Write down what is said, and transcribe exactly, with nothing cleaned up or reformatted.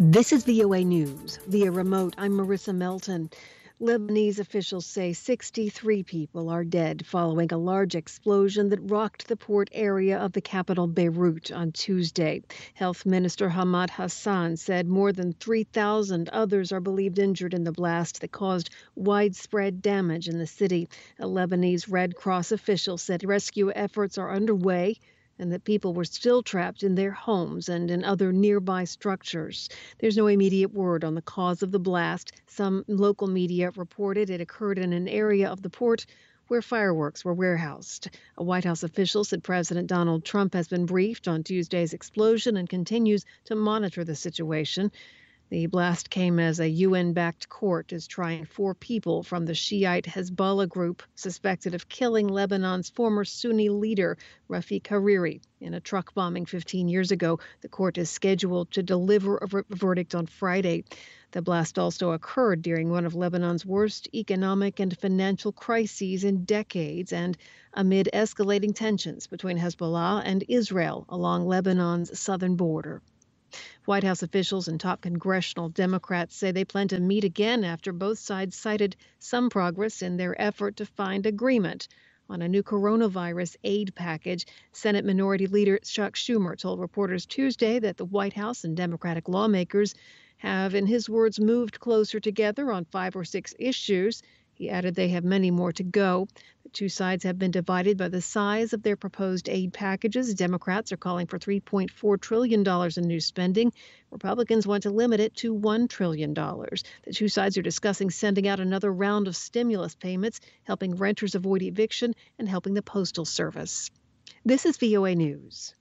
This is V O A News. Via remote, I'm Marissa Melton. Lebanese officials say sixty-three people are dead following a large explosion that rocked the port area of the capital Beirut on Tuesday. Health Minister Hamad Hassan said more than three thousand others are believed injured in the blast that caused widespread damage in the city. A Lebanese Red Cross official said rescue efforts are underway and that people were still trapped in their homes and in other nearby structures. There's no immediate word on the cause of the blast. Some local media reported it occurred in an area of the port where fireworks were warehoused. A White House official said President Donald Trump has been briefed on Tuesday's explosion and continues to monitor the situation. The blast came as a U N-backed court is trying four people from the Shiite Hezbollah group suspected of killing Lebanon's former Sunni leader, Rafiq Hariri, in a truck bombing fifteen years ago. The court is scheduled to deliver a ver- verdict on Friday. The blast also occurred during one of Lebanon's worst economic and financial crises in decades and amid escalating tensions between Hezbollah and Israel along Lebanon's southern border. White House officials and top congressional Democrats say they plan to meet again after both sides cited some progress in their effort to find agreement on a new coronavirus aid package. Senate Minority Leader Chuck Schumer told reporters Tuesday that the White House and Democratic lawmakers have, in his words, moved closer together on five or six issues. He added they have many more to go. The two sides have been divided by the size of their proposed aid packages. Democrats are calling for three point four trillion dollars in new spending. Republicans want to limit it to one trillion dollars. The two sides are discussing sending out another round of stimulus payments, helping renters avoid eviction, and helping the Postal Service. This is V O A News.